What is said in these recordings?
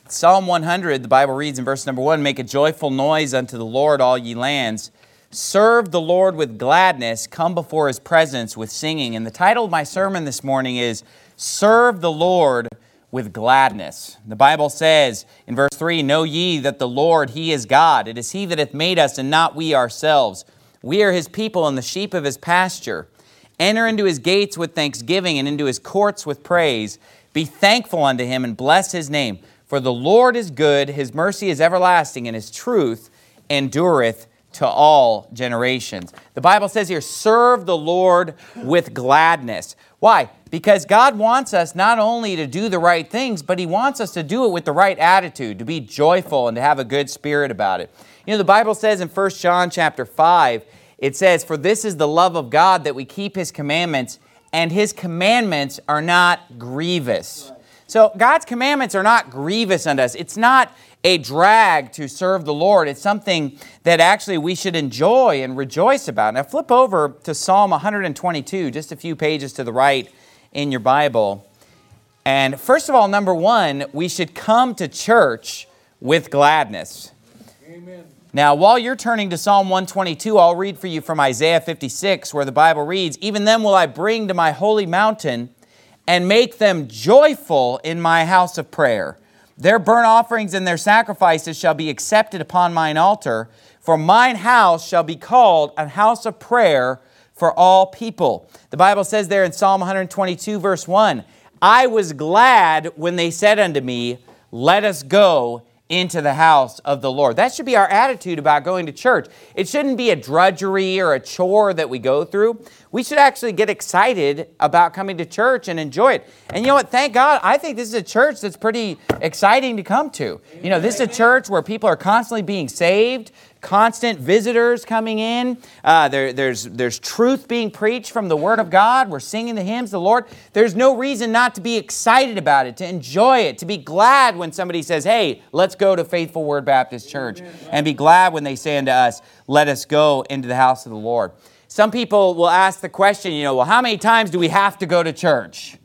Psalm 100, the Bible reads in verse number 1, "Make a joyful noise unto the Lord, all ye lands. Serve the Lord with gladness. Come before His presence with singing." And the title of my sermon this morning is, "Serve the Lord with gladness." The Bible says in verse 3, "Know ye that the Lord, He is God. It is He that hath made us, and not we ourselves. We are His people, and the sheep of His pasture. Enter into His gates with thanksgiving, and into His courts with praise. Be thankful unto Him, and bless His name. For the Lord is good, His mercy is everlasting, and His truth endureth to all generations." The Bible says here, serve the Lord with gladness. Why? Because God wants us not only to do the right things, but He wants us to do it with the right attitude, to be joyful and to have a good spirit about it. You know, the Bible says in 1 John chapter 5, it says, "For this is the love of God, that we keep His commandments, and His commandments are not grievous." So God's commandments are not grievous unto us. It's not a drag to serve the Lord. It's something that actually we should enjoy and rejoice about. Now flip over to Psalm 122, just a few pages to the right in your Bible. And first of all, number one, we should come to church with gladness. Amen. Now, while you're turning to Psalm 122, I'll read for you from Isaiah 56, where the Bible reads, "Even them will I bring to my holy mountain, and make them joyful in my house of prayer. Their burnt offerings and their sacrifices shall be accepted upon mine altar, for mine house shall be called a house of prayer for all people." The Bible says there in Psalm 122, verse 1, "I was glad when they said unto me, let us go into the house of the Lord." That should be our attitude about going to church. It shouldn't be a drudgery or a chore that we go through. We should actually get excited about coming to church and enjoy it. And you know what? Thank God, I think this is a church that's pretty exciting to come to. You know, this is a church where people are constantly being saved, constant visitors coming in. There's truth being preached from the Word of God. We're singing the hymns of the Lord. There's no reason not to be excited about it, to enjoy it, to be glad when somebody says, "Hey, let's go to Faithful Word Baptist Church," and be glad when they say unto us, "Let us go into the house of the Lord." Some people will ask the question, well, how many times do we have to go to church?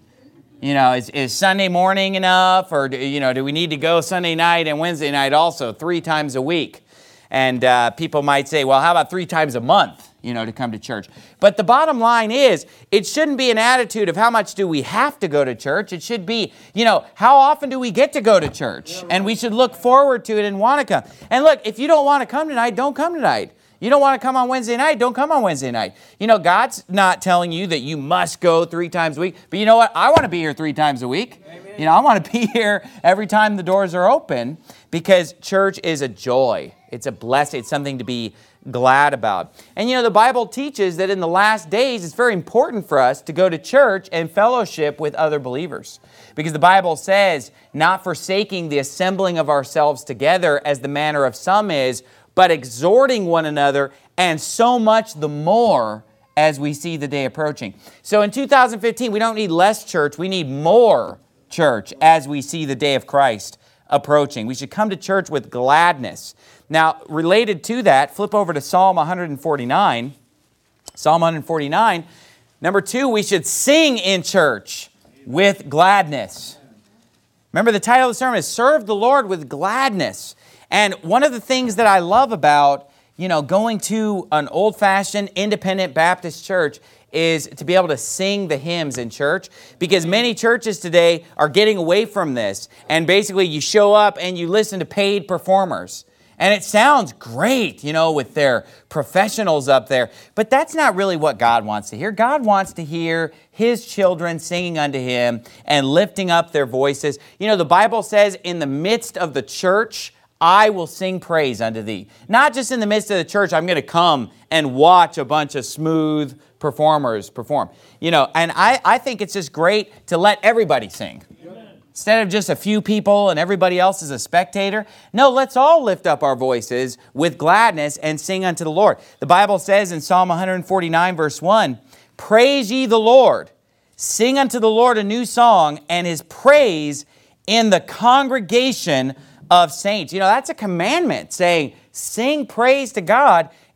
Is Sunday morning enough? Or, do we need to go Sunday night and Wednesday night also, 3 times a week? And people might say, well, how about 3 times a month, to come to church? But the bottom line is, it shouldn't be an attitude of how much do we have to go to church. It should be, how often do we get to go to church? And we should look forward to it and want to come. And look, if you don't want to come tonight, don't come tonight. You don't want to come on Wednesday night, don't come on Wednesday night. God's not telling you that you must go 3 times a week. But you know what? I want to be here 3 times a week. Amen. I want to be here every time the doors are open, because church is a joy. It's a blessing. It's something to be glad about. And the Bible teaches that in the last days, it's very important for us to go to church and fellowship with other believers. Because the Bible says, not forsaking the assembling of ourselves together as the manner of some is, but exhorting one another, and so much the more as we see the day approaching. So in 2015, we don't need less church, we need more church as we see the day of Christ approaching. We should come to church with gladness. Now, related to that, flip over to Psalm 149. Psalm 149. Number 2, we should sing in church with gladness. Remember, the title of the sermon is "Serve the Lord with Gladness." And one of the things that I love about, going to an old-fashioned independent Baptist church is to be able to sing the hymns in church, because many churches today are getting away from this. And basically you show up and you listen to paid performers. And it sounds great, with their professionals up there. But that's not really what God wants to hear. God wants to hear His children singing unto Him and lifting up their voices. The Bible says, in the midst of the church, I will sing praise unto thee. Not just in the midst of the church, I'm going to come and watch a bunch of smooth performers perform. And I think it's just great to let everybody sing. Instead of just a few people and everybody else is a spectator. No, let's all lift up our voices with gladness and sing unto the Lord. The Bible says in Psalm 149, verse 1, "Praise ye the Lord. Sing unto the Lord a new song, and His praise in the congregation of saints." That's a commandment, saying, sing praise to God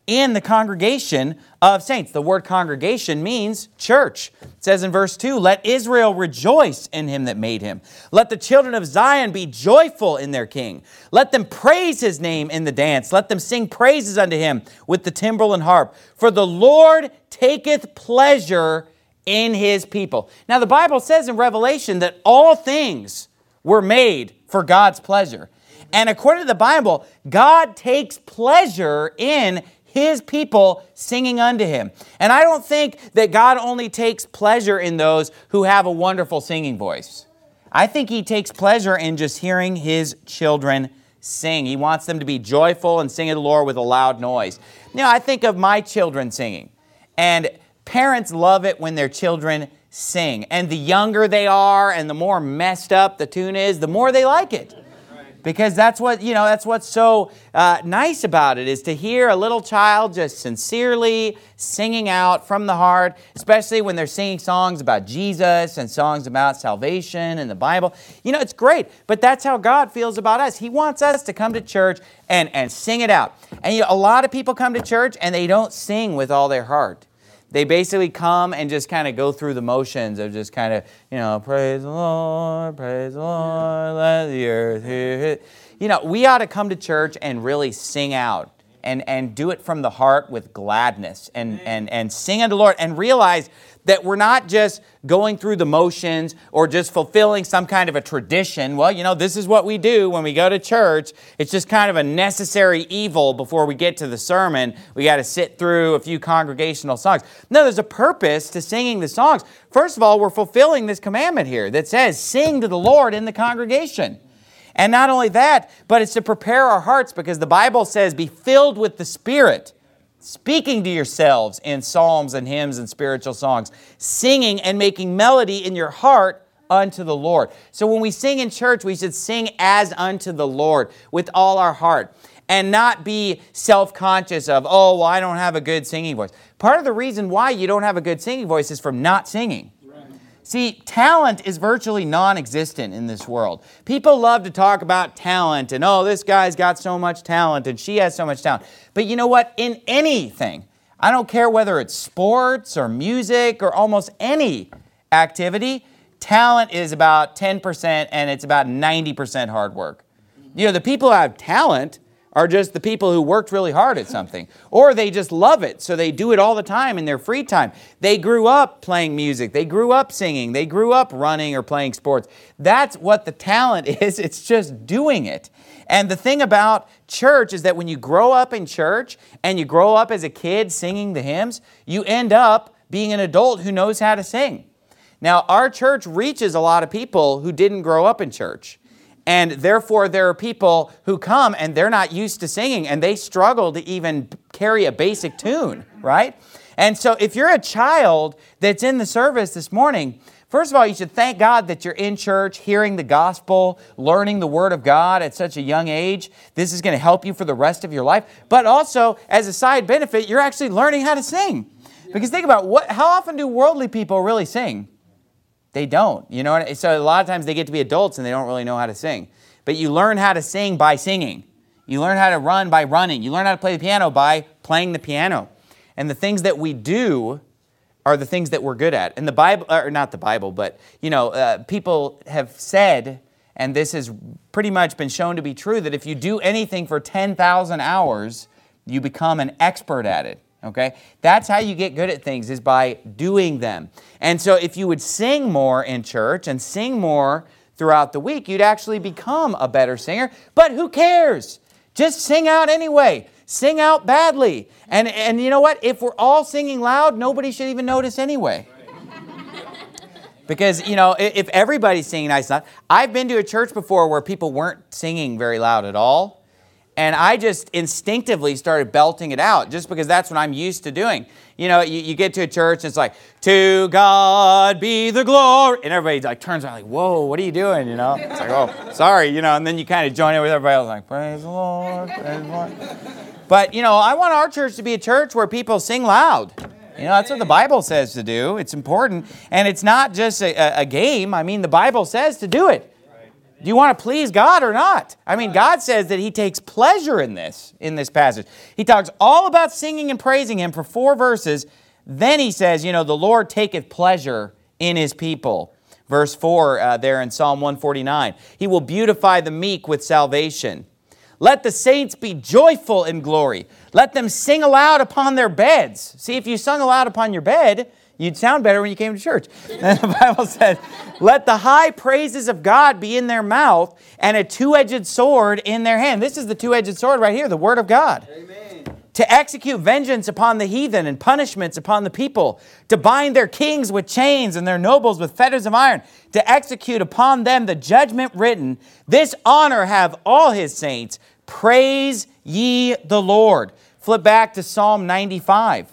in the congregation of saints. The word congregation means church. It says in verse 2, let Israel rejoice in him that made him. Let the children of Zion be joyful in their king. Let them praise his name in the dance. Let them sing praises unto him with the timbrel and harp. For the Lord taketh pleasure in his people. Now the Bible says in Revelation that all things were made for God's pleasure. And according to the Bible, God takes pleasure in his people singing unto him. And I don't think that God only takes pleasure in those who have a wonderful singing voice. I think he takes pleasure in just hearing his children sing. He wants them to be joyful and sing to the Lord with a loud noise. You know, I think of my children singing. And parents love it when their children sing. And the younger they are and the more messed up the tune is, the more they like it. Because that's what, that's what's so nice about it, is to hear a little child just sincerely singing out from the heart, especially when they're singing songs about Jesus and songs about salvation and the Bible. It's great, but that's how God feels about us. He wants us to come to church and sing it out. And a lot of people come to church and they don't sing with all their heart. They basically come and just kind of go through the motions of just kind of, praise the Lord, let the earth hear it. We ought to come to church and really sing out and do it from the heart with gladness and sing unto the Lord and realize that we're not just going through the motions or just fulfilling some kind of a tradition. Well, this is what we do when we go to church. It's just kind of a necessary evil before we get to the sermon. We got to sit through a few congregational songs. No, there's a purpose to singing the songs. First of all, we're fulfilling this commandment here that says, sing to the Lord in the congregation. And not only that, but it's to prepare our hearts, because the Bible says, be filled with the Spirit, speaking to yourselves in psalms and hymns and spiritual songs, singing and making melody in your heart unto the Lord. So when we sing in church, we should sing as unto the Lord with all our heart and not be self-conscious of, oh, well, I don't have a good singing voice. Part of the reason why you don't have a good singing voice is from not singing. See, talent is virtually non-existent in this world. People love to talk about talent and, oh, this guy's got so much talent and she has so much talent. But you know what? In anything, I don't care whether it's sports or music or almost any activity, talent is about 10% and it's about 90% hard work. The people who have talent are just the people who worked really hard at something. Or they just love it, so they do it all the time in their free time. They grew up playing music. They grew up singing. They grew up running or playing sports. That's what the talent is. It's just doing it. And the thing about church is that when you grow up in church and you grow up as a kid singing the hymns, you end up being an adult who knows how to sing. Now, our church reaches a lot of people who didn't grow up in church. And therefore, there are people who come and they're not used to singing and they struggle to even carry a basic tune, right? And so if you're a child that's in the service this morning, first of all, you should thank God that you're in church, hearing the gospel, learning the Word of God at such a young age. This is going to help you for the rest of your life. But also, as a side benefit, you're actually learning how to sing. Because think about how often do worldly people really sing? They don't, So a lot of times they get to be adults and they don't really know how to sing. But you learn how to sing by singing. You learn how to run by running. You learn how to play the piano by playing the piano. And the things that we do are the things that we're good at. And the Bible, or not the Bible, but, people have said, and this has pretty much been shown to be true, that if you do anything for 10,000 hours, you become an expert at it. Okay? That's how you get good at things, is by doing them. And so if you would sing more in church and sing more throughout the week, you'd actually become a better singer. But who cares? Just sing out anyway. Sing out badly. And you know what? If we're all singing loud, nobody should even notice anyway. Because, if everybody's singing nice enough. I've been to a church before where people weren't singing very loud at all. And I just instinctively started belting it out just because that's what I'm used to doing. You get to a church and it's like, to God be the glory. And everybody turns around like, whoa, what are you doing? It's like, oh, sorry, and then you kind of join in with everybody else like, praise the Lord, praise the Lord. But, I want our church to be a church where people sing loud. That's what the Bible says to do. It's important. And it's not just a game. I mean, the Bible says to do it. Do you want to please God or not? I mean, God says that He takes pleasure in this passage. He talks all about singing and praising Him for 4 verses. Then He says, the Lord taketh pleasure in His people. Verse 4 there in Psalm 149. He will beautify the meek with salvation. Let the saints be joyful in glory. Let them sing aloud upon their beds. See, if you sung aloud upon your bed, you'd sound better when you came to church. And the Bible says, let the high praises of God be in their mouth and a two-edged sword in their hand. This is the two-edged sword right here, the Word of God. Amen. To execute vengeance upon the heathen and punishments upon the people. To bind their kings with chains and their nobles with fetters of iron. To execute upon them the judgment written. This honor have all His saints. Praise ye the Lord. Flip back to Psalm 95.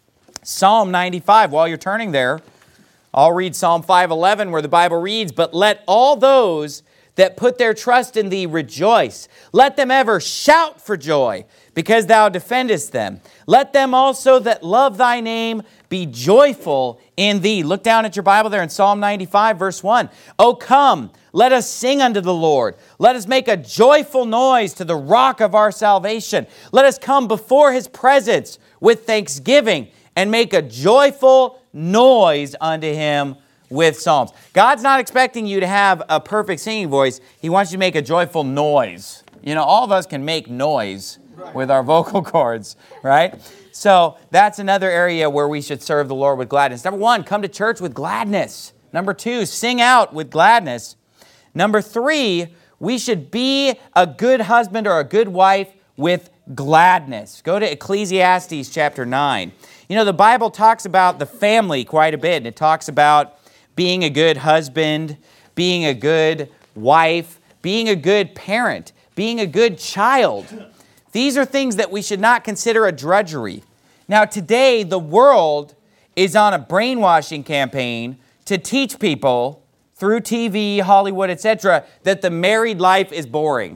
Psalm 95, while you're turning there, I'll read Psalm 5:11 where the Bible reads, but let all those that put their trust in Thee rejoice. Let them ever shout for joy, because Thou defendest them. Let them also that love Thy name be joyful in Thee. Look down at your Bible there in Psalm 95, verse 1. O come, let us sing unto the Lord. Let us make a joyful noise to the rock of our salvation. Let us come before His presence with thanksgiving and make a joyful noise unto Him with psalms. God's not expecting you to have a perfect singing voice. He wants you to make a joyful noise. All of us can make noise with our vocal cords, right? So that's another area where we should serve the Lord with gladness. Number 1, come to church with gladness. Number 2, sing out with gladness. Number 3, we should be a good husband or a good wife with gladness. Go to Ecclesiastes chapter 9. The Bible talks about the family quite a bit. And it talks about being a good husband, being a good wife, being a good parent, being a good child. These are things that we should not consider a drudgery. Now, today, the world is on a brainwashing campaign to teach people through TV, Hollywood, etc., that the married life is boring.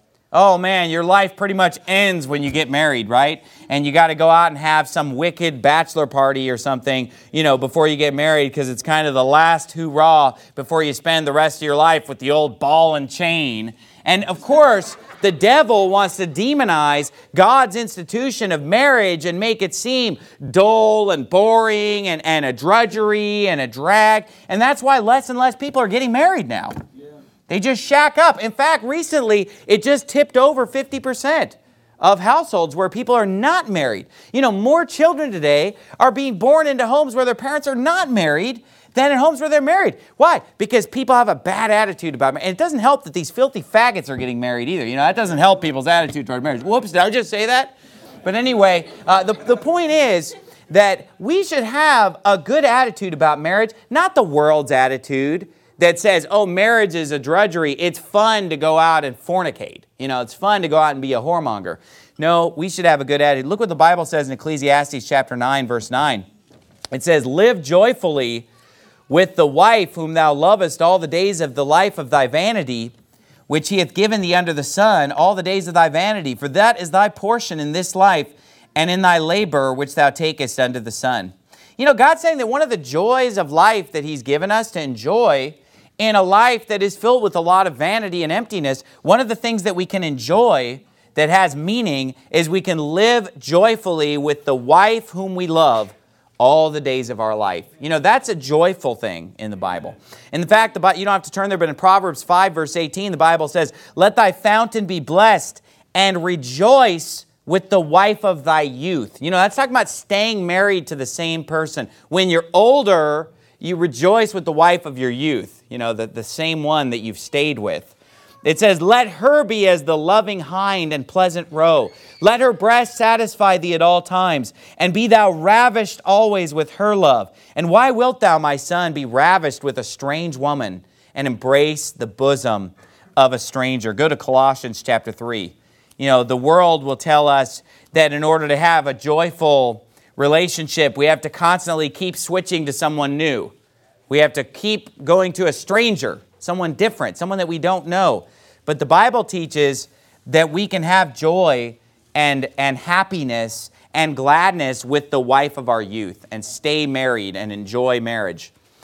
Oh man, your life pretty much ends when you get married, right? And you got to go out and have some wicked bachelor party or something, before you get married, because it's kind of the last hoorah before you spend the rest of your life with the old ball and chain. And of course, the devil wants to demonize God's institution of marriage and make it seem dull and boring and a drudgery and a drag. And that's why less and less people are getting married now. They just shack up. In fact, recently, it just tipped over 50% of households where people are not married. More children today are being born into homes where their parents are not married than in homes where they're married. Why? Because people have a bad attitude about marriage. And it doesn't help that these filthy faggots are getting married either. That doesn't help people's attitude toward marriage. Whoops, did I just say that? But anyway, the point is that we should have a good attitude about marriage, not the world's attitude that says, oh, marriage is a drudgery. It's fun to go out and fornicate. It's fun to go out and be a whoremonger. No, we should have a good attitude. Look what the Bible says in Ecclesiastes chapter 9, verse 9. It says, live joyfully with the wife whom thou lovest all the days of the life of thy vanity, which He hath given thee under the sun, all the days of thy vanity. For that is thy portion in this life, and in thy labor which thou takest under the sun. God's saying that one of the joys of life that He's given us to enjoy in a life that is filled with a lot of vanity and emptiness, one of the things that we can enjoy that has meaning is we can live joyfully with the wife whom we love all the days of our life. That's a joyful thing in the Bible. In fact, you don't have to turn there, but in Proverbs 5, verse 18, the Bible says, let thy fountain be blessed and rejoice with the wife of thy youth. That's talking about staying married to the same person. When you're older, you rejoice with the wife of your youth, the same one that you've stayed with. It says, let her be as the loving hind and pleasant roe. Let her breast satisfy thee at all times, and be thou ravished always with her love. And why wilt thou, my son, be ravished with a strange woman, and embrace the bosom of a stranger? Go to Colossians chapter 3. The world will tell us that in order to have a joyful relationship, we have to constantly keep switching to someone new. We have to keep going to a stranger, someone different, someone that we don't know. But the Bible teaches that we can have joy and happiness and gladness with the wife of our youth and stay married and enjoy marriage.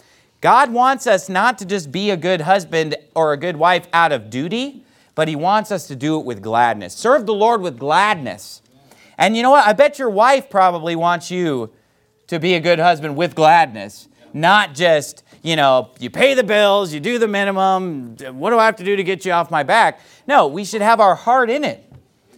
God wants us not to just be a good husband or a good wife out of duty, but He wants us to do it with gladness. Serve the Lord with gladness. And you know what? I bet your wife probably wants you to be a good husband with gladness, not just, you pay the bills, you do the minimum, what do I have to do to get you off my back? No, we should have our heart in it.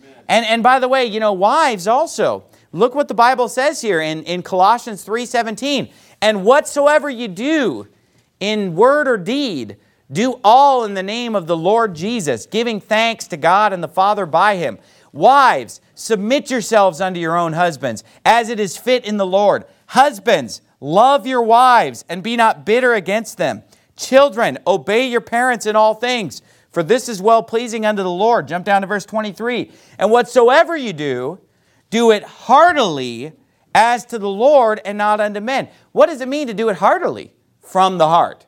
And by the way, wives also, look what the Bible says here in Colossians 3:17. And whatsoever you do in word or deed, do all in the name of the Lord Jesus, giving thanks to God and the Father by Him. Wives, submit yourselves unto your own husbands, as it is fit in the Lord. Husbands, love your wives, and be not bitter against them. Children, obey your parents in all things, for this is well-pleasing unto the Lord. Jump down to verse 23. And whatsoever you do, do it heartily as to the Lord and not unto men. What does it mean to do it heartily? From the heart.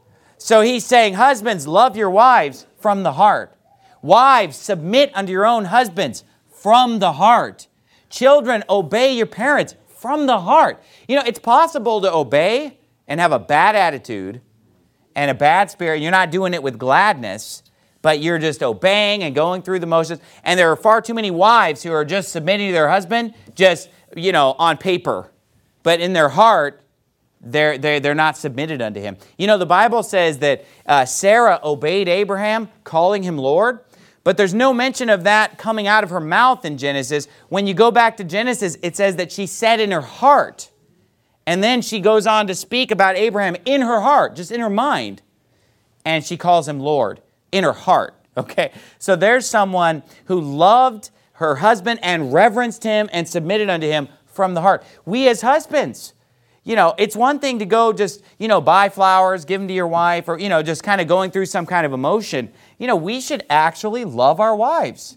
So he's saying, husbands, love your wives from the heart. Wives, submit unto your own husbands from the heart. Children, obey your parents from the heart. It's possible to obey and have a bad attitude and a bad spirit. You're not doing it with gladness, but you're just obeying and going through the motions. And there are far too many wives who are just submitting to their husband, just, on paper. But in their heart, they're not submitted unto him. The Bible says that Sarah obeyed Abraham, calling him Lord. But there's no mention of that coming out of her mouth in Genesis. When you go back to Genesis, it says that she said in her heart. And then she goes on to speak about Abraham in her heart, just in her mind. And she calls him Lord in her heart. Okay, so there's someone who loved her husband and reverenced him and submitted unto him from the heart. We as husbands, it's one thing to go just, buy flowers, give them to your wife, or, just kind of going through some kind of emotion. We should actually love our wives.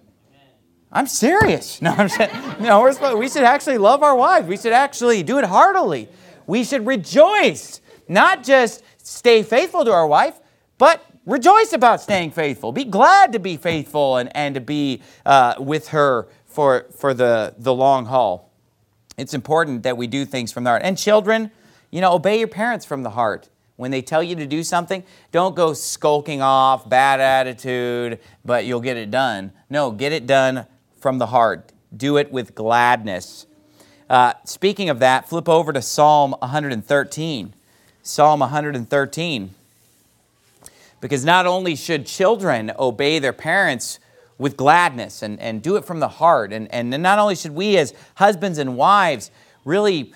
I'm serious. No, I'm saying, we should actually love our wives. We should actually do it heartily. We should rejoice, not just stay faithful to our wife, but rejoice about staying faithful. Be glad to be faithful and to be with her for the long haul. It's important that we do things from the heart. And children, obey your parents from the heart. When they tell you to do something, don't go skulking off, bad attitude, but you'll get it done. No, get it done from the heart. Do it with gladness. Speaking of that, flip over to Psalm 113. Psalm 113. Because not only should children obey their parents with gladness and do it from the heart, and not only should we as husbands and wives really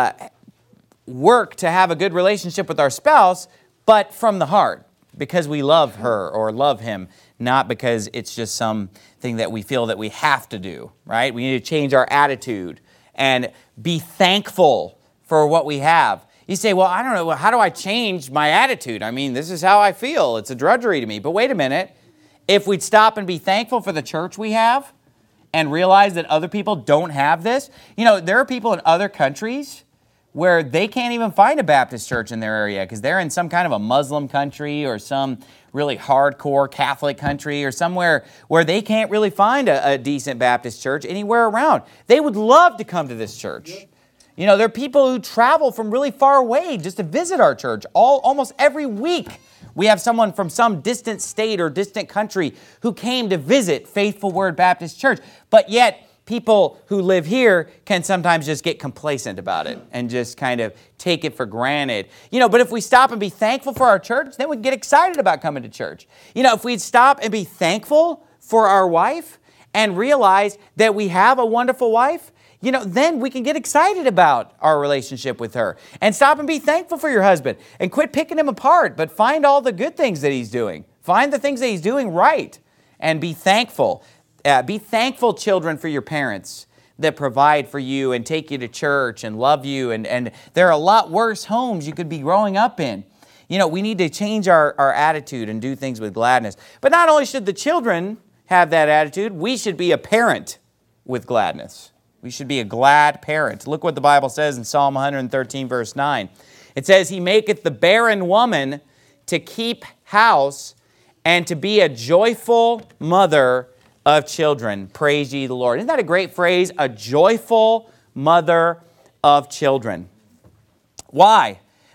work to have a good relationship with our spouse, but from the heart, because we love her or love him, not because it's just something that we feel that we have to do, right? We need to change our attitude and be thankful for what we have. You say, well, I don't know, how do I change my attitude? I mean, this is how I feel. It's a drudgery to me. But wait a minute. If we'd stop and be thankful for the church we have and realize that other people don't have this. There are people in other countries where they can't even find a Baptist church in their area because they're in some kind of a Muslim country or some really hardcore Catholic country or somewhere where they can't really find a decent Baptist church anywhere around. They would love to come to this church. There are people who travel from really far away just to visit our church almost every week. We have someone from some distant state or distant country who came to visit Faithful Word Baptist Church. But yet, people who live here can sometimes just get complacent about it and just kind of take it for granted. But if we stop and be thankful for our church, then we get excited about coming to church. If we'd stop and be thankful for our wife and realize that we have a wonderful wife, then we can get excited about our relationship with her. And stop and be thankful for your husband. And quit picking him apart, but find all the good things that he's doing. Find the things that he's doing right. And be thankful. Be thankful, children, for your parents that provide for you and take you to church and love you. And there are a lot worse homes you could be growing up in. We need to change our attitude and do things with gladness. But not only should the children have that attitude, we should be a parent with gladness. We should be a glad parent. Look what the Bible says in Psalm 113, verse 9. It says, He maketh the barren woman to keep house and to be a joyful mother of children. Praise ye the Lord. Isn't that a great phrase? A joyful mother of children. Why?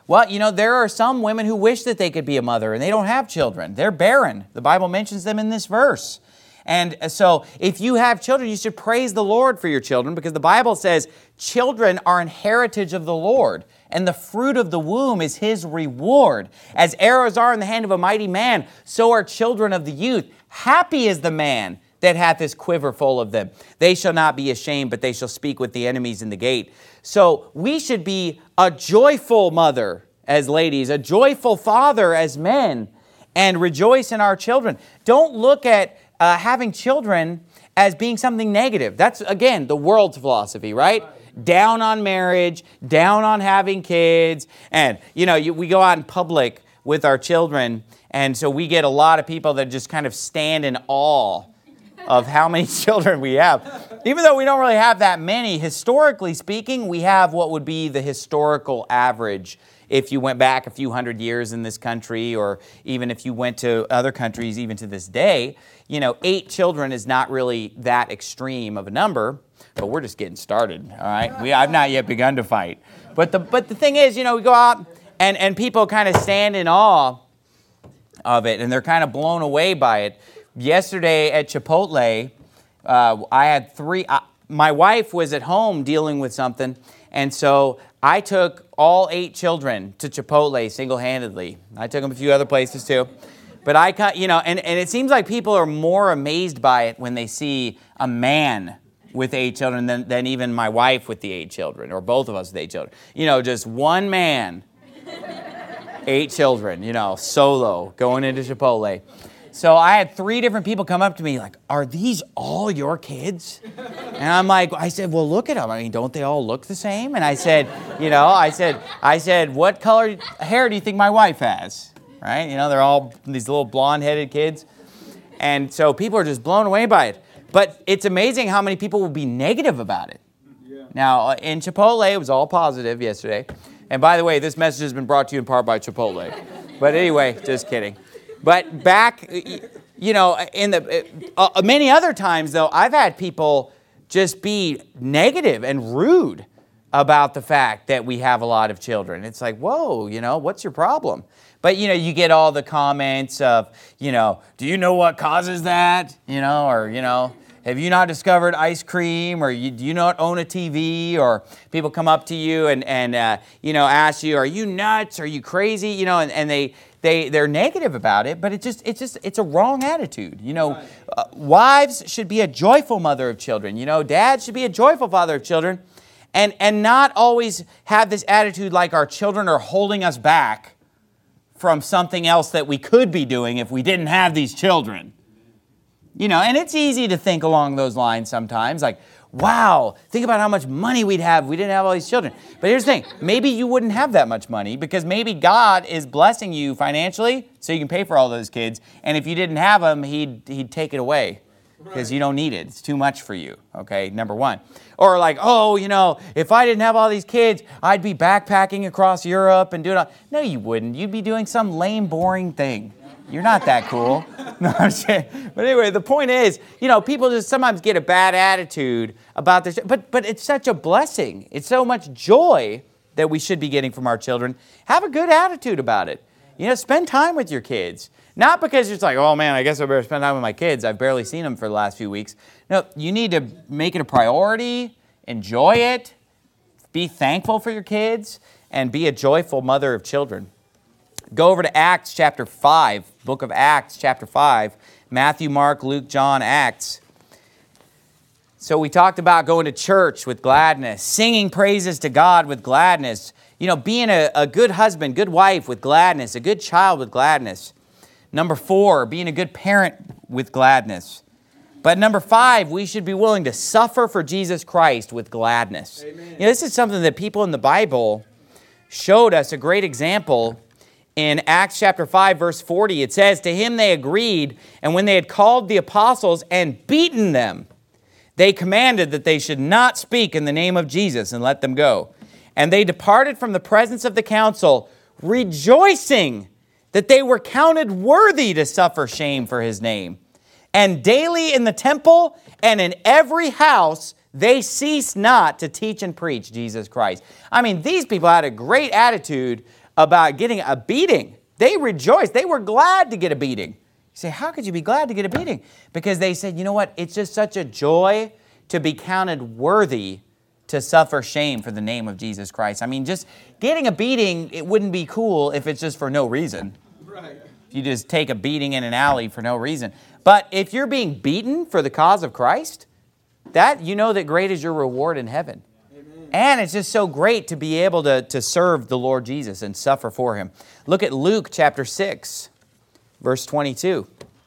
Well, there are some women who wish that they could be a mother and they don't have children. They're barren. The Bible mentions them in this verse. And so if you have children, you should praise the Lord for your children, because the Bible says children are an heritage of the Lord, and the fruit of the womb is His reward. As arrows are in the hand of a mighty man, so are children of the youth. Happy is the man that hath his quiver full of them. They shall not be ashamed, but they shall speak with the enemies in the gate. So we should be a joyful mother as ladies, a joyful father as men, and rejoice in our children. Don't look at having children as being something negative. That's, again, the world's philosophy, right? Down on marriage, down on having kids. And, we go out in public with our children, and so we get a lot of people that just kind of stand in awe of how many children we have. Even though we don't really have that many, historically speaking, we have what would be the historical average if you went back a few hundred years in this country, or even if you went to other countries even to this day. 8 children is not really that extreme of a number, but we're just getting started, all right? I've not yet begun to fight. But the thing is, we go out and people kind of stand in awe of it, and they're kind of blown away by it. Yesterday at Chipotle, I had 3, my wife was at home dealing with something, and so I took all 8 children to Chipotle single-handedly. I took them a few other places too. But and it seems like people are more amazed by it when they see a man with 8 children than even my wife with the 8 children, or both of us with 8 children. Just one man, 8 children, solo, going into Chipotle. So I had 3 different people come up to me like, "Are these all your kids?" And I said, "Well, look at them. I mean, don't they all look the same?" And I said, I said, "What color hair do you think my wife has?" Right? They're all these little blonde-headed kids. And so people are just blown away by it. But it's amazing how many people will be negative about it. Yeah. Now, in Chipotle, it was all positive yesterday. And by the way, this message has been brought to you in part by Chipotle. But anyway, just kidding. But back, in many other times, though, I've had people just be negative and rude about the fact that we have a lot of children. It's like, whoa, what's your problem? But, you get all the comments of, do you know what causes that? Or, have you not discovered ice cream? Or do you not own a TV? Or people come up to you and ask you, are you nuts? Are you crazy? And they're negative about it, but it's a wrong attitude. Wives should be a joyful mother of children. Dads should be a joyful father of children, and not always have this attitude like our children are holding us back from something else that we could be doing if we didn't have these children. And it's easy to think along those lines sometimes, like, wow, think about how much money we'd have if we didn't have all these children. But here's the thing, maybe you wouldn't have that much money, because maybe God is blessing you financially so you can pay for all those kids, and if you didn't have them, he'd take it away because you don't need it. It's too much for you, okay, number one. Or like, if I didn't have all these kids, I'd be backpacking across Europe and doing all. No, you wouldn't. You'd be doing some lame, boring thing. You're not that cool. No, I'm saying. But anyway, the point is, people just sometimes get a bad attitude about this. But it's such a blessing. It's so much joy that we should be getting from our children. Have a good attitude about it. Spend time with your kids. Not because it's like, oh man, I guess I better spend time with my kids. I've barely seen them for the last few weeks. No, you need to make it a priority, enjoy it, be thankful for your kids, and be a joyful mother of children. Go over to Acts chapter 5, book of Acts chapter 5, Matthew, Mark, Luke, John, Acts. So we talked about going to church with gladness, singing praises to God with gladness, being a good husband, good wife with gladness, a good child with gladness. Number 4, being a good parent with gladness. But number 5, we should be willing to suffer for Jesus Christ with gladness. Amen. This is something that people in the Bible showed us a great example. In Acts chapter 5, verse 40, it says, "To him they agreed, and when they had called the apostles and beaten them, they commanded that they should not speak in the name of Jesus, and let them go. And they departed from the presence of the council, rejoicing that they were counted worthy to suffer shame for his name. And daily in the temple and in every house they ceased not to teach and preach Jesus Christ." I mean, these people had a great attitude about getting a beating. They rejoiced. They were glad to get a beating. You say, how could you be glad to get a beating? Because they said, you know what? It's just such a joy to be counted worthy to suffer shame for the name of Jesus Christ. I mean, just getting a beating, it wouldn't be cool if it's just for no reason. Right. If you just take a beating in an alley for no reason. But if you're being beaten for the cause of Christ, that you know that great is your reward in heaven. Amen. And it's just so great to be able to serve the Lord Jesus and suffer for Him. Look at Luke chapter 6, verse 22.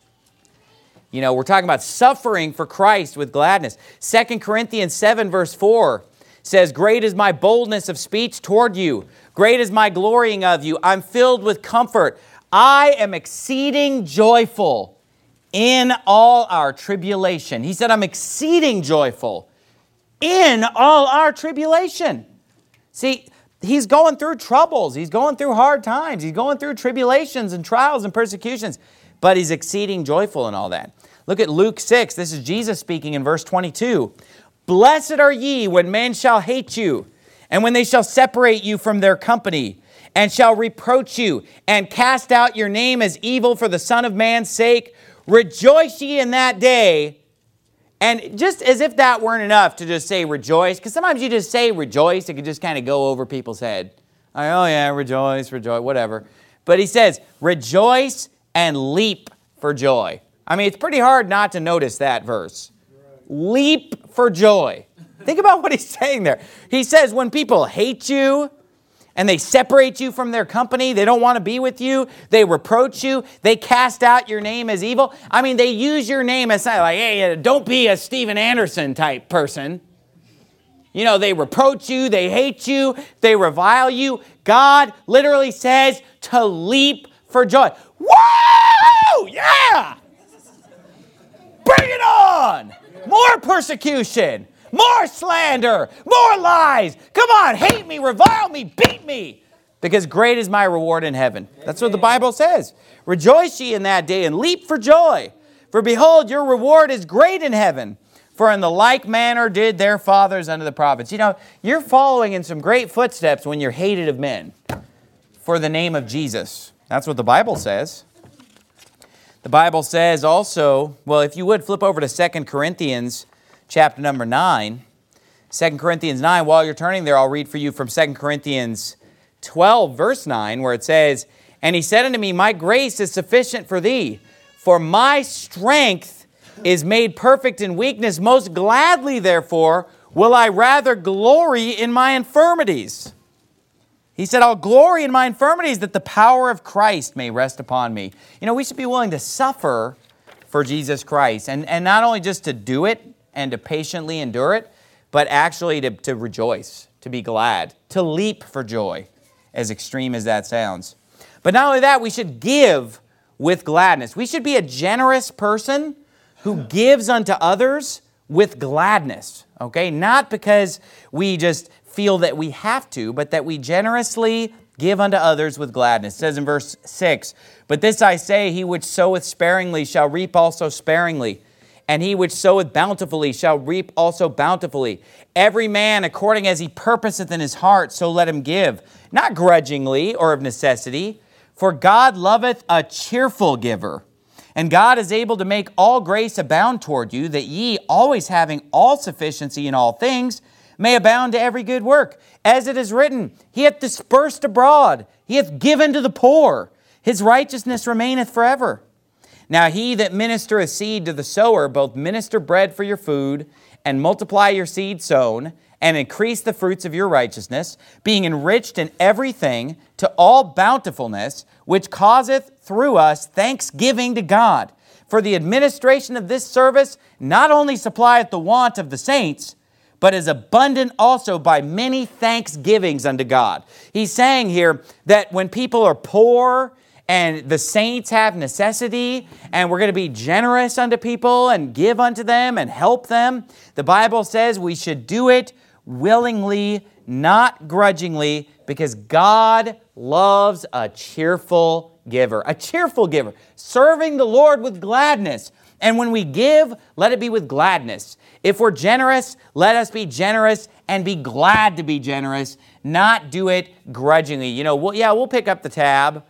You know, we're talking about suffering for Christ with gladness. 2 Corinthians 7, verse 4 says, great is my boldness of speech toward you. Great is my glorying of you. I'm filled with comfort. I am exceeding joyful in all our tribulation. He said, I'm exceeding joyful in all our tribulation. See, he's going through troubles. He's going through hard times. He's going through tribulations and trials and persecutions. But he's exceeding joyful in all that. Look at Luke 6. This is Jesus speaking in verse 22. Blessed are ye when men shall hate you, and when they shall separate you from their company, and shall reproach you, and cast out your name as evil for the Son of Man's sake. Rejoice ye in that day. And just as if that weren't enough to just say rejoice, because sometimes you just say rejoice, it could just kind of go over people's head. Like, oh yeah, rejoice, whatever. But he says, rejoice and leap for joy. I mean, it's pretty hard not to notice that verse. Leap for joy. Think about what he's saying there. He says when people hate you and they separate you from their company, they don't want to be with you, they reproach you, they cast out your name as evil. I mean, they use your name as like, hey, don't be a Steven Anderson type person. You know, they reproach you, they hate you, they revile you. God literally says to leap for joy. Woo! Yeah! Bring it on! More persecution, more slander, more lies. Come on, hate me, revile me, beat me. Because great is my reward in heaven. That's what the Bible says. Rejoice ye in that day and leap for joy. For behold, your reward is great in heaven. For in the like manner did their fathers unto the prophets. You know, you're following in some great footsteps when you're hated of men for the name of Jesus. That's what the Bible says. The Bible says also, well, if you would flip over to 2 Corinthians chapter number 9. 2 Corinthians 9, while you're turning there, I'll read for you from 2 Corinthians 12, verse 9, where it says, and he said unto me, my grace is sufficient for thee, for my strength is made perfect in weakness. Most gladly, therefore, will I rather glory in my infirmities. He said, I'll glory in my infirmities that the power of Christ may rest upon me. You know, we should be willing to suffer for Jesus Christ. And not only just to do it and to patiently endure it, but actually to rejoice, to be glad, to leap for joy, as extreme as that sounds. But not only that, we should give with gladness. We should be a generous person who gives unto others with gladness. Okay? Not because we just feel that we have to, but that we generously give unto others with gladness. It says in verse 6, but this I say, he which soweth sparingly shall reap also sparingly, and he which soweth bountifully shall reap also bountifully. Every man according as he purposeth in his heart, so let him give, not grudgingly or of necessity, for God loveth a cheerful giver. And God is able to make all grace abound toward you, that ye, always having all sufficiency in all things, may abound to every good work. As it is written, he hath dispersed abroad, he hath given to the poor, his righteousness remaineth forever. Now he that ministereth seed to the sower, both minister bread for your food, and multiply your seed sown, and increase the fruits of your righteousness, being enriched in everything to all bountifulness, which causeth through us thanksgiving to God. For the administration of this service not only supplieth the want of the saints, but is abundant also by many thanksgivings unto God. He's saying here that when people are poor and the saints have necessity and we're going to be generous unto people and give unto them and help them, the Bible says we should do it willingly, not grudgingly, because God loves a cheerful giver. A cheerful giver, serving the Lord with gladness. And when we give, let it be with gladness. If we're generous, let us be generous and be glad to be generous, not do it grudgingly. We'll pick up the tab.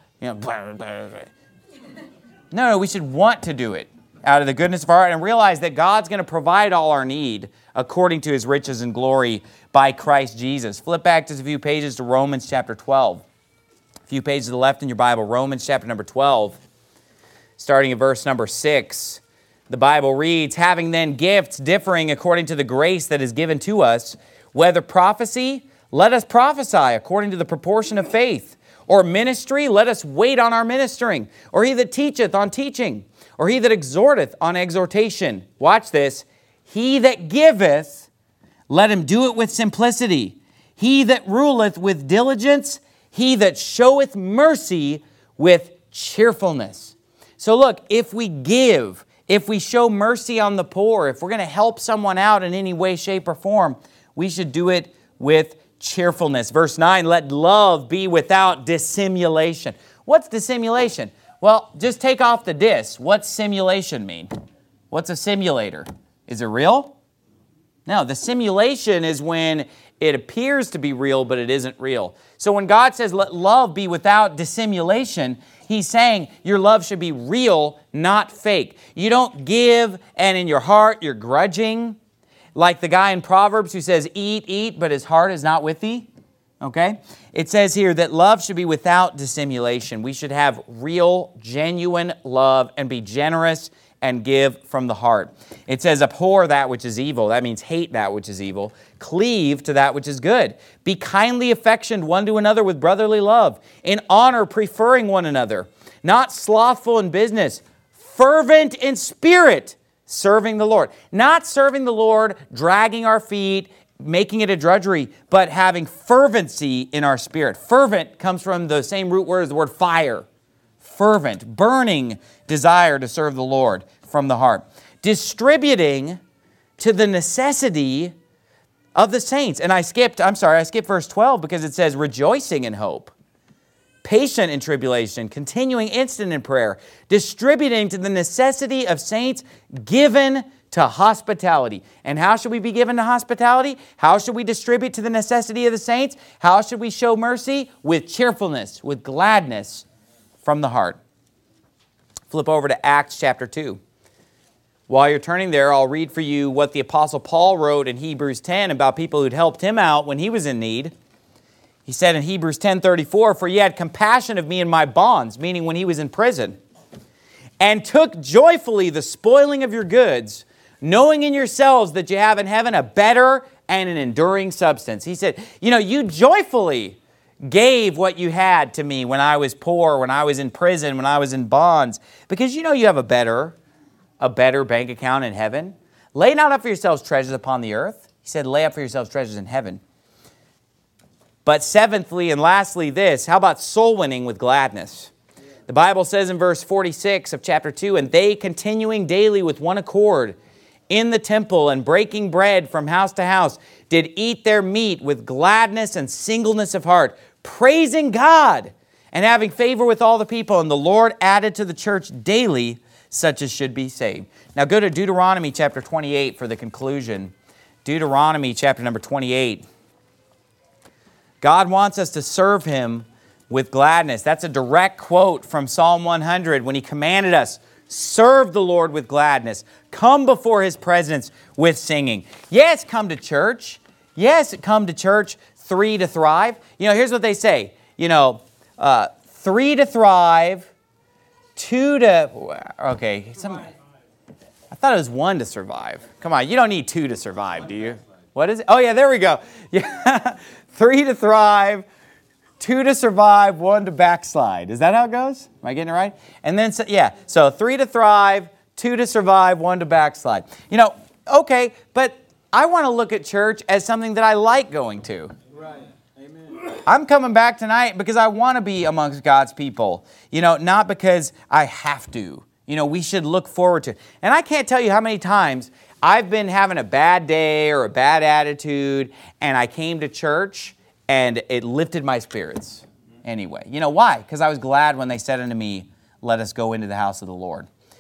No, we should want to do it out of the goodness of our heart and realize that God's going to provide all our need according to His riches and glory by Christ Jesus. Flip back just a few pages to Romans chapter 12. A few pages to the left in your Bible, Romans chapter number 12, starting at verse number 6. The Bible reads, having then gifts differing according to the grace that is given to us, whether prophecy, let us prophesy according to the proportion of faith, or ministry, let us wait on our ministering, or he that teacheth on teaching, or he that exhorteth on exhortation. Watch this. He that giveth, let him do it with simplicity. He that ruleth with diligence, he that showeth mercy with cheerfulness. So look, if we give, if we show mercy on the poor, if we're going to help someone out in any way, shape, or form, we should do it with cheerfulness. Verse 9, let love be without dissimulation. What's dissimulation? Well, just take off the dis. What's simulation mean? What's a simulator? Is it real? No, the simulation is when it appears to be real, but it isn't real. So when God says, let love be without dissimulation, He's saying your love should be real, not fake. You don't give and in your heart you're grudging, like the guy in Proverbs who says, eat, eat, but his heart is not with thee. Okay? It says here that love should be without dissimulation. We should have real, genuine love and be generous and give from the heart. It says, abhor that which is evil. That means hate that which is evil. Cleave to that which is good. Be kindly affectioned one to another with brotherly love. In honor, preferring one another. Not slothful in business. Fervent in spirit, serving the Lord. Not serving the Lord, dragging our feet, making it a drudgery, but having fervency in our spirit. Fervent comes from the same root word as the word fire. Fervent, burning desire to serve the Lord from the heart. Distributing to the necessity of the saints. And I skipped verse 12 because it says rejoicing in hope. Patient in tribulation, continuing instant in prayer, distributing to the necessity of saints, given to hospitality. And how should we be given to hospitality? How should we distribute to the necessity of the saints? How should we show mercy? With cheerfulness, with gladness from the heart. Flip over to Acts chapter 2. While you're turning there, I'll read for you what the Apostle Paul wrote in Hebrews 10 about people who'd helped him out when he was in need. He said in Hebrews 10:34, for ye had compassion of me in my bonds, meaning when he was in prison, and took joyfully the spoiling of your goods, knowing in yourselves that you have in heaven a better and an enduring substance. He said, you joyfully gave what you had to me when I was poor, when I was in prison, when I was in bonds, because you have a better bank account in heaven. Lay not up for yourselves treasures upon the earth. He said, lay up for yourselves treasures in heaven. But seventhly and lastly this, how about soul winning with gladness? The Bible says in verse 46 of chapter 2, and they continuing daily with one accord in the temple and breaking bread from house to house, did eat their meat with gladness and singleness of heart, praising God and having favor with all the people. And the Lord added to the church daily such as should be saved. Now go to Deuteronomy chapter 28 for the conclusion. Deuteronomy chapter number 28. God wants us to serve Him with gladness. That's a direct quote from Psalm 100 when He commanded us, serve the Lord with gladness. Come before His presence with singing. Yes, come to church. Yes, come to church. 3 to thrive. Here's what they say. 3 to thrive. 2 to... Okay. I thought it was 1 to survive. Come on, you don't need 2 to survive, do you? What is it? Oh, yeah, there we go. Yeah. 3 to thrive. 2 to survive, 1 to backslide. Is that how it goes? Am I getting it right? And then, so 3 to thrive, 2 to survive, 1 to backslide. Okay, but I want to look at church as something that I like going to. Right. Amen. I'm coming back tonight because I want to be amongst God's people, not because I have to. We should look forward to it. And I can't tell you how many times I've been having a bad day or a bad attitude, and I came to church, and it lifted my spirits anyway. Why? Because I was glad when they said unto me, let us go into the house of the Lord.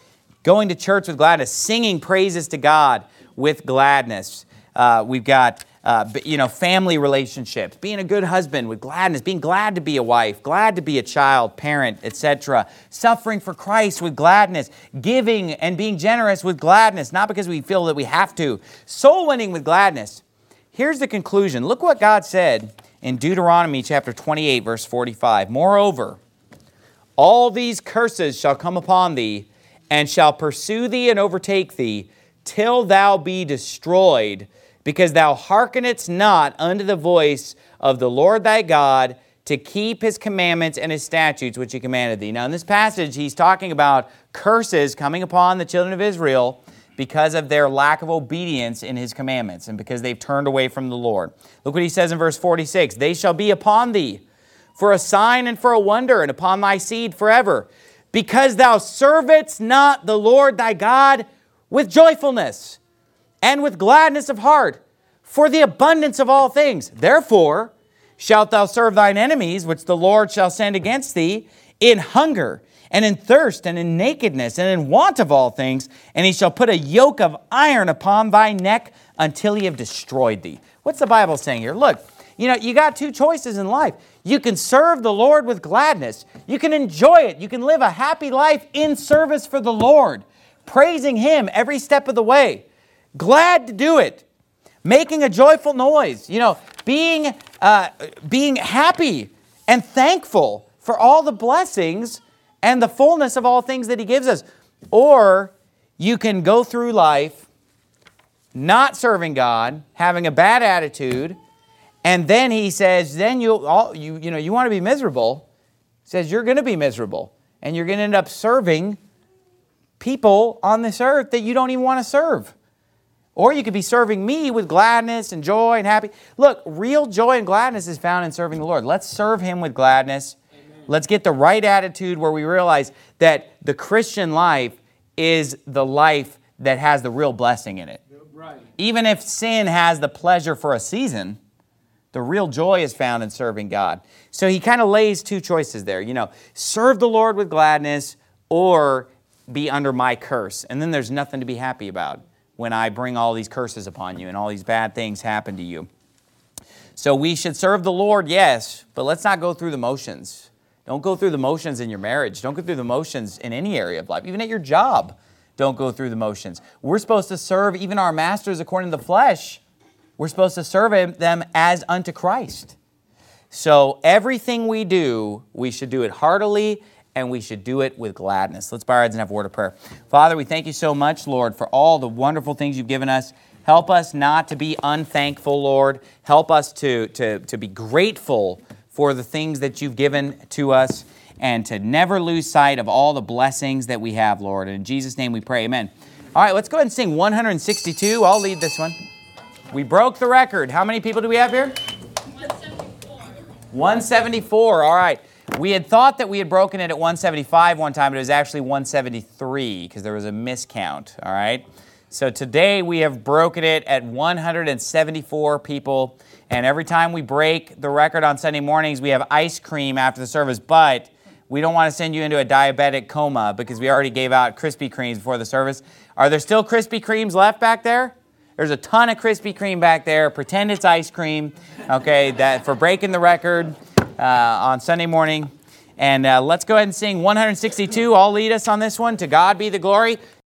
going to church with gladness, singing praises to God with gladness. We've got family relationships, being a good husband with gladness, being glad to be a wife, glad to be a child, parent, etc. Suffering for Christ with gladness, giving and being generous with gladness, not because we feel that we have to. Soul winning with gladness. Here's the conclusion. Look what God said in Deuteronomy chapter 28, verse 45. Moreover, all these curses shall come upon thee, and shall pursue thee and overtake thee, till thou be destroyed, because thou hearkenedst not unto the voice of the Lord thy God, to keep his commandments and his statutes which he commanded thee. Now in this passage, he's talking about curses coming upon the children of Israel because of their lack of obedience in his commandments and because they've turned away from the Lord. Look what he says in verse 46. They shall be upon thee for a sign and for a wonder, and upon thy seed forever, because thou servedst not the Lord thy God with joyfulness and with gladness of heart, for the abundance of all things. Therefore shalt thou serve thine enemies, which the Lord shall send against thee, in hunger, and in thirst, and in nakedness, and in want of all things, and he shall put a yoke of iron upon thy neck until he have destroyed thee. What's the Bible saying here? Look, you got two choices in life. You can serve the Lord with gladness. You can enjoy it. You can live a happy life in service for the Lord, praising him every step of the way. Glad to do it. Making a joyful noise. Being happy and thankful for all the blessings and the fullness of all things that he gives us. Or you can go through life not serving God, having a bad attitude, and then he says, then you want to be miserable. He says you're going to be miserable, and you're going to end up serving people on this earth that you don't even want to serve. Or you could be serving me with gladness and joy and happy. Look, real joy and gladness is found in serving the Lord. Let's serve him with gladness. Amen. Let's get the right attitude where we realize that the Christian life is the life that has the real blessing in it. Right. Even if sin has the pleasure for a season, the real joy is found in serving God. So he kind of lays two choices there. Serve the Lord with gladness or be under my curse. And then there's nothing to be happy about when I bring all these curses upon you and all these bad things happen to you. So we should serve the Lord, yes, but let's not go through the motions. Don't go through the motions in your marriage. Don't go through the motions in any area of life. Even at your job, don't go through the motions. We're supposed to serve even our masters according to the flesh. We're supposed to serve them as unto Christ. So everything we do, we should do it heartily, and we should do it with gladness. Let's bow our heads and have a word of prayer. Father, we thank you so much, Lord, for all the wonderful things you've given us. Help us not to be unthankful, Lord. Help us to be grateful for the things that you've given to us and to never lose sight of all the blessings that we have, Lord. And in Jesus' name we pray, amen. All right, let's go ahead and sing 162. I'll lead this one. We broke the record. How many people do we have here? 174. 174, all right. We had thought that we had broken it at 175 one time, but it was actually 173 because there was a miscount, all right? So today we have broken it at 174 people, and every time we break the record on Sunday mornings, we have ice cream after the service, but we don't want to send you into a diabetic coma because we already gave out Krispy Kremes before the service. Are there still Krispy Kremes left back there? There's a ton of Krispy Kreme back there. Pretend it's ice cream, okay, that for breaking the record on Sunday morning. And let's go ahead and sing 162. I'll lead us on this one. To God be the glory.